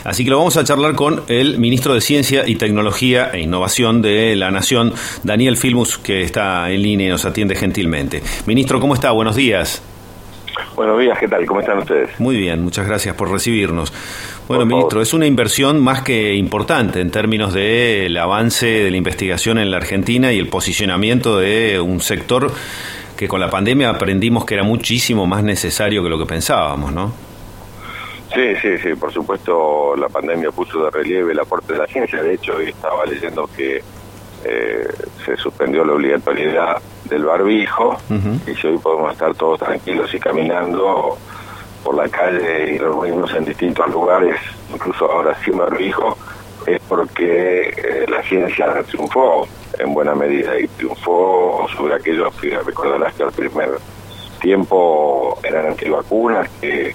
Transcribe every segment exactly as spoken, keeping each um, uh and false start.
Así que lo vamos a charlar con el ministro de Ciencia y Tecnología e Innovación de la Nación, Daniel Filmus, que está en línea y nos atiende gentilmente. Ministro, ¿cómo está? Buenos días. Buenos días, ¿qué tal? ¿Cómo están ustedes? Muy bien, muchas gracias por recibirnos. Bueno, por ministro, es una inversión más que importante en términos del avance de la investigación en la Argentina y el posicionamiento de un sector que con la pandemia aprendimos que era muchísimo más necesario que lo que pensábamos, ¿no? Sí, sí, sí, por supuesto la pandemia puso de relieve el aporte de la ciencia. De hecho, hoy estaba leyendo que eh, se suspendió la obligatoriedad del barbijo, uh-huh. y si hoy podemos estar todos tranquilos y caminando por la calle y reunirnos en distintos lugares, incluso ahora sin barbijo, es porque eh, la ciencia triunfó en buena medida y triunfó sobre aquellos que recordarás que al primer tiempo eran antivacunas que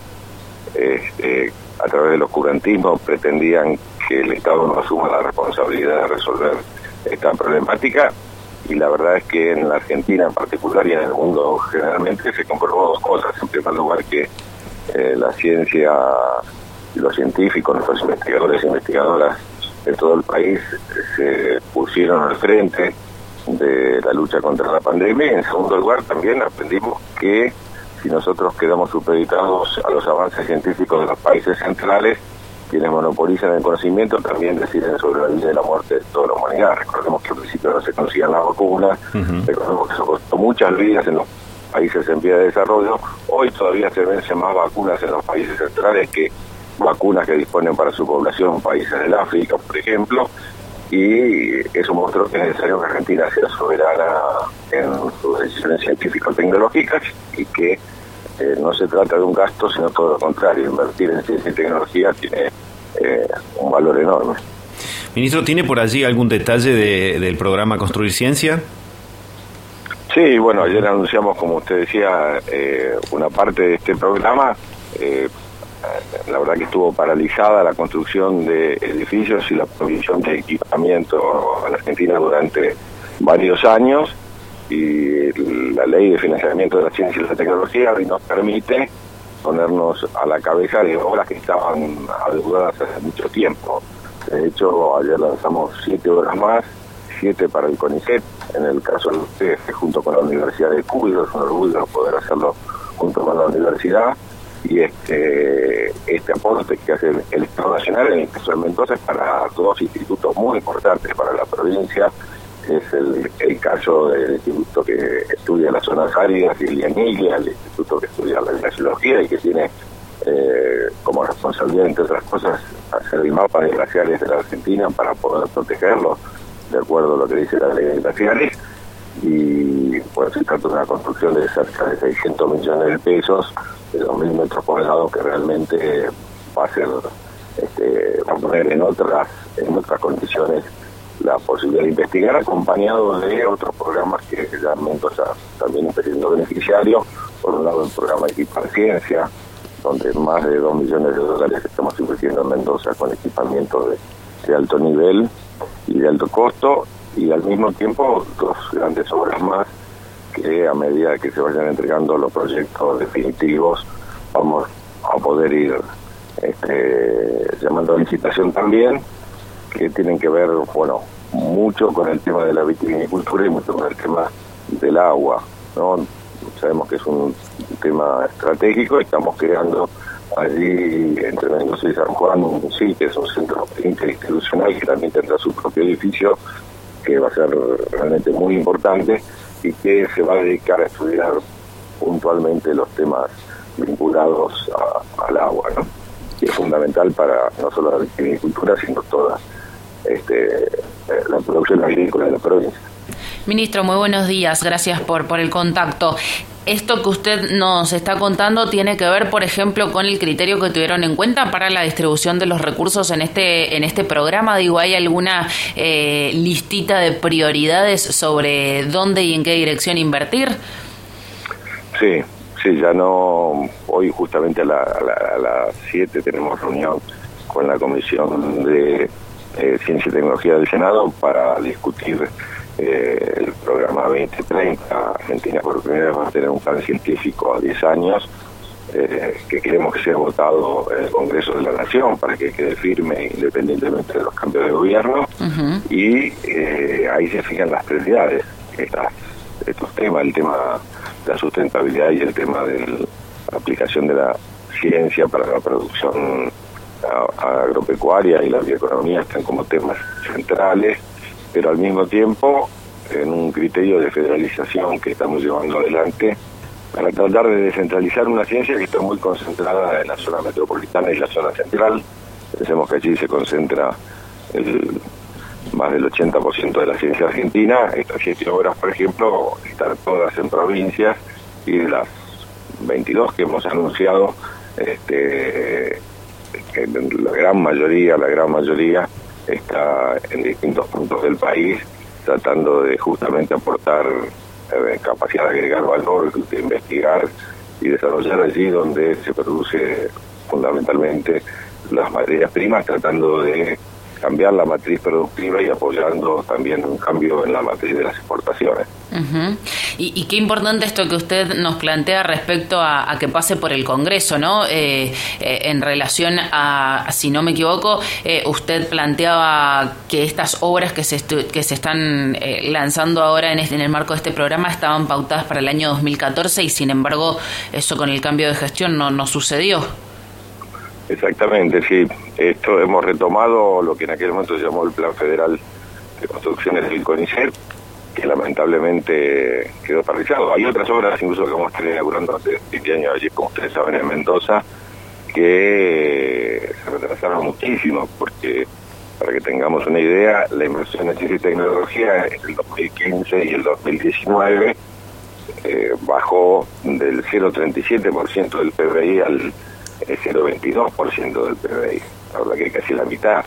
este, a través del oscurantismo pretendían que el Estado no asuma la responsabilidad de resolver esta problemática, y la verdad es que en la Argentina en particular y en el mundo generalmente se comprobó dos cosas. En primer lugar, que eh, la ciencia y los científicos, nuestros investigadores e investigadoras de todo el país se pusieron al frente de la lucha contra la pandemia, y en segundo lugar también aprendimos que si nosotros quedamos supeditados a los avances científicos de los países centrales, quienes monopolizan el conocimiento también deciden sobre la vida y la muerte de toda la humanidad. Recordemos que al principio no se conocían las vacunas, uh-huh. recordemos que eso costó muchas vidas en los países en vía de desarrollo. Hoy todavía se vencen más vacunas en los países centrales que vacunas que disponen para su población países del África, por ejemplo, y eso mostró que es necesario que Argentina sea soberana en sus decisiones científico-tecnológicas y que eh, no se trata de un gasto, sino todo lo contrario. Invertir en ciencia y tecnología tiene eh, un valor enorme. Ministro, ¿tiene por allí algún detalle de, del programa Construir Ciencia? Sí, bueno, ayer anunciamos, como usted decía, eh, una parte de este programa. Eh, la verdad que estuvo paralizada la construcción de edificios y la provisión de equipamiento a la Argentina durante varios años, y la ley de financiamiento de la ciencia y la tecnología hoy nos permite ponernos a la cabeza de obras que estaban adeudadas hace mucho tiempo. De hecho, ayer lanzamos siete obras más, siete para el CONICET, en el caso de ustedes, junto con la Universidad de Cuyo. Es un orgullo poder hacerlo junto con la universidad. Y este este aporte que hace el, el Estado Nacional, en el caso de Mendoza, es para dos institutos muy importantes para la provincia. Es el, el caso del instituto que estudia las zonas áridas y el IANIGLIA, el instituto que estudia la glaciología y que tiene eh, como responsabilidad, entre otras cosas, hacer el mapa de glaciares de la Argentina para poder protegerlos de acuerdo a lo que dice la ley de glaciares. Y pues se trata de una construcción de cerca de seiscientos millones de pesos, de dos mil metros cuadrados, que realmente va a ser, este, va a poner en otras, en otras condiciones la posibilidad de investigar, acompañado de otros programas que ya Mendoza también está siendo beneficiario. Por un lado, el programa Equipar Ciencia, donde más de dos millones de dólares estamos invirtiendo en Mendoza con equipamiento de, de alto nivel y de alto costo, y al mismo tiempo dos grandes obras más que a medida que se vayan entregando los proyectos definitivos vamos a poder ir este, llamando a licitación también, que tienen que ver, bueno, mucho con el tema de la vitivinicultura y mucho con el tema del agua, ¿no? Sabemos que es un tema estratégico. Estamos creando allí entre Mendoza y San Juan un C I T, es un centro interinstitucional que también tendrá su propio edificio, que va a ser realmente muy importante y que se va a dedicar a estudiar puntualmente los temas vinculados a, al agua, ¿no? Y es fundamental para no solo la agricultura, sino toda este, la producción agrícola de la provincia. Ministro, muy buenos días, gracias por, por el contacto. Esto que usted nos está contando tiene que ver, por ejemplo, con el criterio que tuvieron en cuenta para la distribución de los recursos en este en este programa. Digo, ¿hay alguna eh, listita de prioridades sobre dónde y en qué dirección invertir? Sí, sí, ya no. Hoy justamente a, la, a, la, a las siete tenemos reunión con la Comisión de eh, Ciencia y Tecnología del Senado para discutir Eh, el programa veinte treinta. Argentina por primera vez va a tener un plan científico a diez años, eh, que queremos que sea votado en el Congreso de la Nación para que quede firme independientemente de los cambios de gobierno. Uh-huh. Y eh, ahí se fijan las prioridades, estas, estos temas, el tema de la sustentabilidad y el tema de la aplicación de la ciencia para la producción agropecuaria y la bioeconomía están como temas centrales, pero al mismo tiempo en un criterio de federalización que estamos llevando adelante para tratar de descentralizar una ciencia que está muy concentrada en la zona metropolitana y la zona central. Pensemos que allí se concentra el, más del ochenta por ciento de la ciencia argentina. Estas siete obras, por ejemplo, están todas en provincias, y de las veintidós que hemos anunciado, este, la gran mayoría, la gran mayoría está en distintos puntos del país, tratando de justamente aportar eh, capacidad de agregar valor, de investigar y desarrollar allí donde se produce fundamentalmente las materias primas, tratando de cambiar la matriz productiva y apoyando también un cambio en la matriz de las exportaciones. Uh-huh. Y, y qué importante esto que usted nos plantea respecto a, a que pase por el Congreso, ¿no? Eh, eh, en relación a, si no me equivoco, eh, usted planteaba que estas obras que se estu- que se están eh, lanzando ahora en, este, en el marco de este programa estaban pautadas para el año dos mil catorce, y sin embargo eso con el cambio de gestión no, no sucedió. Exactamente, sí. Esto hemos retomado lo que en aquel momento se llamó el Plan Federal de Construcciones del CONICET, que lamentablemente quedó paralizado. Hay otras obras incluso que vamos a estar inaugurando hace veinte años allí, como ustedes saben, en Mendoza, que se retrasaron muchísimo, porque, para que tengamos una idea, la inversión en ciencia y tecnología en el dos mil quince y el dos mil diecinueve eh, bajó del cero coma treinta y siete por ciento del P B I al cero coma veintidós por ciento del P B I, la verdad que casi la mitad.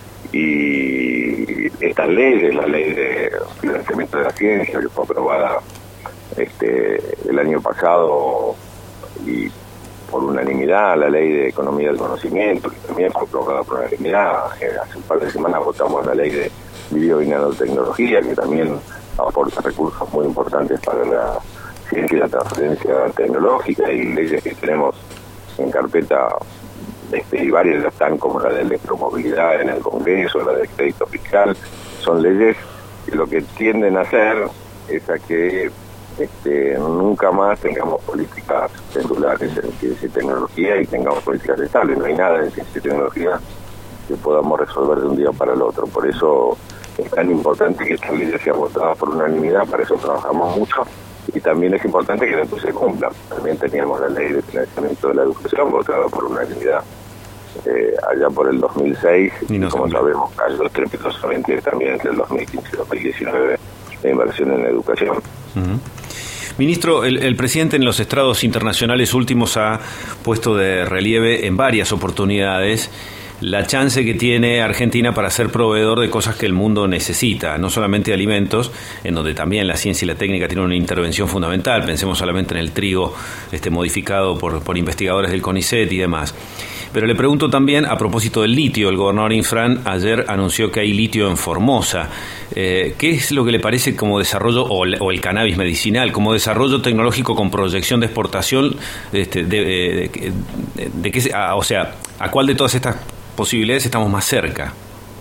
Y estas leyes, la ley de financiamiento de la ciencia, que fue aprobada este el año pasado y por unanimidad, la ley de economía del conocimiento, que también fue aprobada por unanimidad. Hace un par de semanas votamos la ley de bio y nanotecnología, que también aporta recursos muy importantes para la ciencia y la transferencia tecnológica, y leyes que tenemos en carpeta, este, y varias ya están, como la de electromovilidad en el Congreso, la de crédito fiscal. Son leyes que lo que tienden a hacer es a que este, nunca más tengamos políticas pendulares en ciencia y tecnología y tengamos políticas estables. No hay nada en ciencia y tecnología que podamos resolver de un día para el otro. Por eso es tan importante que estas leyes sean votadas por unanimidad, para eso trabajamos mucho. Y también es importante que después se cumplan. También teníamos la ley de financiamiento de la educación votada por unanimidad eh, allá por el dos mil seis, y no, como sabemos cayó estrepitosamente también entre el dos mil quince y dos mil diecinueve la inversión en la educación. Uh-huh. Ministro, el, el presidente en los estrados internacionales últimos ha puesto de relieve en varias oportunidades la chance que tiene Argentina para ser proveedor de cosas que el mundo necesita, no solamente alimentos, en donde también la ciencia y la técnica tienen una intervención fundamental. Pensemos solamente en el trigo este modificado por, por investigadores del CONICET y demás. Pero le pregunto también a propósito del litio. El gobernador Infran ayer anunció que hay litio en Formosa. Eh, ¿Qué es lo que le parece como desarrollo, o el, o el cannabis medicinal, como desarrollo tecnológico con proyección de exportación? Este, de, de, de, de, de qué, a, o sea, ¿a cuál de todas estas posibilidades estamos más cerca?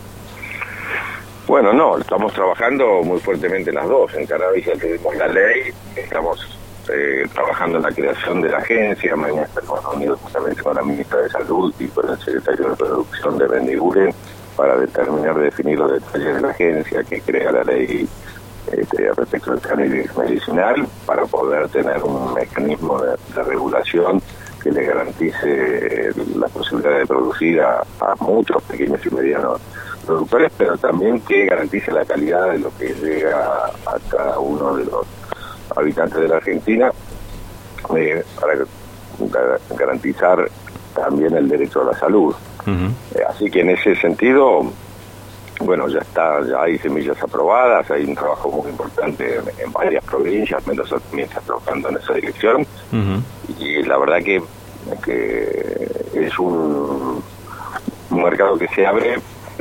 Bueno, no, estamos trabajando muy fuertemente en las dos. En cannabis ya tenemos la ley, estamos eh, trabajando en la creación de la agencia. Mañana estamos reunidos justamente con la ministra de Salud y con el secretario de Producción de Bendiguren para determinar, definir los detalles de la agencia que crea la ley este, respecto al cannabis medicinal, para poder tener un mecanismo de, de regulación que le garantice la posibilidad de producir a, a muchos pequeños y medianos productores, pero también que garantice la calidad de lo que llega a cada uno de los habitantes de la Argentina, eh, para garantizar también el derecho a la salud. Uh-huh. Eh, así que en ese sentido, bueno, ya está, ya hay semillas aprobadas, hay un trabajo muy importante en, en varias provincias. Mendoza también está trabajando en esa dirección. Uh-huh. Y la verdad que, que es un, un mercado que se abre,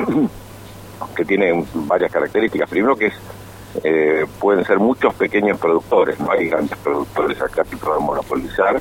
que tiene varias características. Primero, que es eh, pueden ser muchos pequeños productores, no hay grandes productores acá que puedan monopolizar,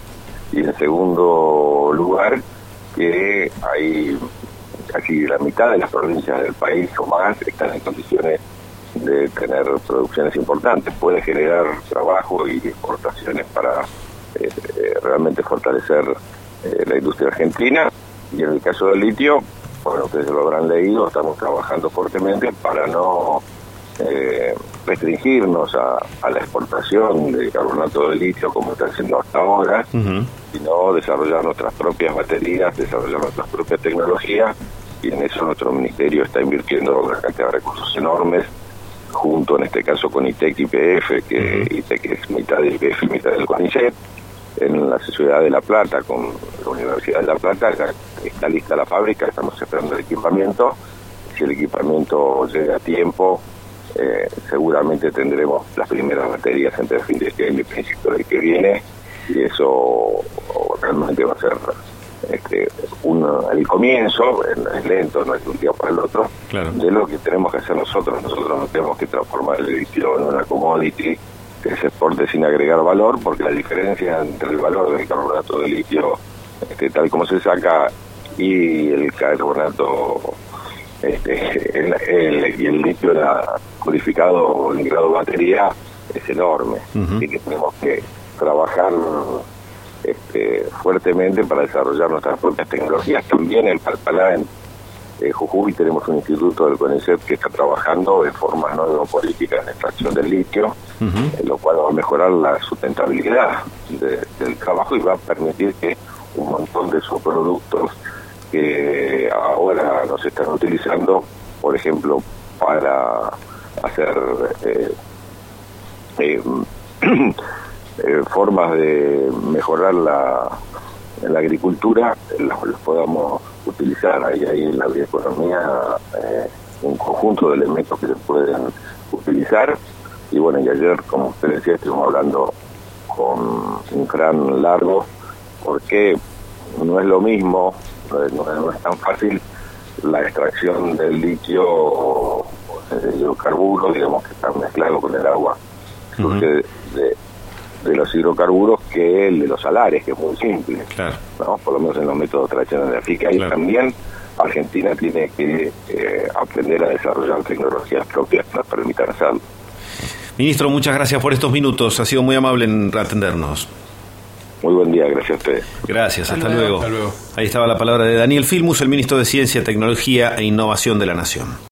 y en segundo lugar que hay casi la mitad de las provincias del país o más están en condiciones de tener producciones importantes, puede generar trabajo y exportaciones para eh, eh, realmente fortalecer eh, la industria argentina. Y en el caso del litio, bueno, ustedes lo habrán leído, estamos trabajando fuertemente para no eh, restringirnos a, a la exportación de carbonato de litio como está haciendo hasta ahora, uh-huh. sino desarrollar nuestras propias baterías, desarrollar nuestras propias tecnologías, y en eso nuestro ministerio está invirtiendo una cantidad de recursos enormes, junto en este caso con ITEC y P F, que uh-huh. ITEC es mitad del P F y mitad del CONICET, en la ciudad de La Plata, con la Universidad de La Plata, ya está lista la fábrica, estamos esperando el equipamiento. Si el equipamiento llega a tiempo, eh, seguramente tendremos las primeras baterías entre el fin de este año y principio del que viene, y eso realmente va a ser este, un, el comienzo, es lento, no es de un día para el otro, claro. de lo que tenemos que hacer nosotros. Nosotros no tenemos que transformar el litio en una commodity que se exporte sin agregar valor, porque la diferencia entre el valor del carbonato de litio, este, tal como se saca, y el carbonato este, el, el, y el litio purificado en grado batería es enorme. Uh-huh. Así que tenemos que trabajar este, fuertemente para desarrollar nuestras propias tecnologías. También en Palpalá, en eh, Jujuy, tenemos un instituto del CONICET que está trabajando de forma no política en extracción del litio, uh-huh. en lo cual va a mejorar la sustentabilidad de, del trabajo y va a permitir que un montón de sus productos que ahora nos están utilizando, por ejemplo, para hacer eh, eh, eh, formas de mejorar la, la agricultura, los, los podamos utilizar. Ahí hay en la bioeconomía eh, un conjunto de elementos que se pueden utilizar. Y bueno, y ayer, como usted decía, estuvimos hablando con un Fran Largo, porque no es lo mismo, no es, no es tan fácil la extracción del litio, de hidrocarburos, digamos, que está mezclado con el agua, surge uh-huh. de, de los hidrocarburos, que el de los salares, que es muy simple, claro. ¿no? Por lo menos en los métodos tradicionales. Así que ahí claro. también Argentina tiene que eh, aprender a desarrollar tecnologías propias que nos permitan hacerlo. Ministro, muchas gracias por estos minutos, ha sido muy amable en atendernos. Muy buen día, gracias a ustedes. Gracias, hasta, hasta, luego. luego. hasta luego. Ahí estaba la palabra de Daniel Filmus, el ministro de Ciencia, Tecnología e Innovación de la Nación.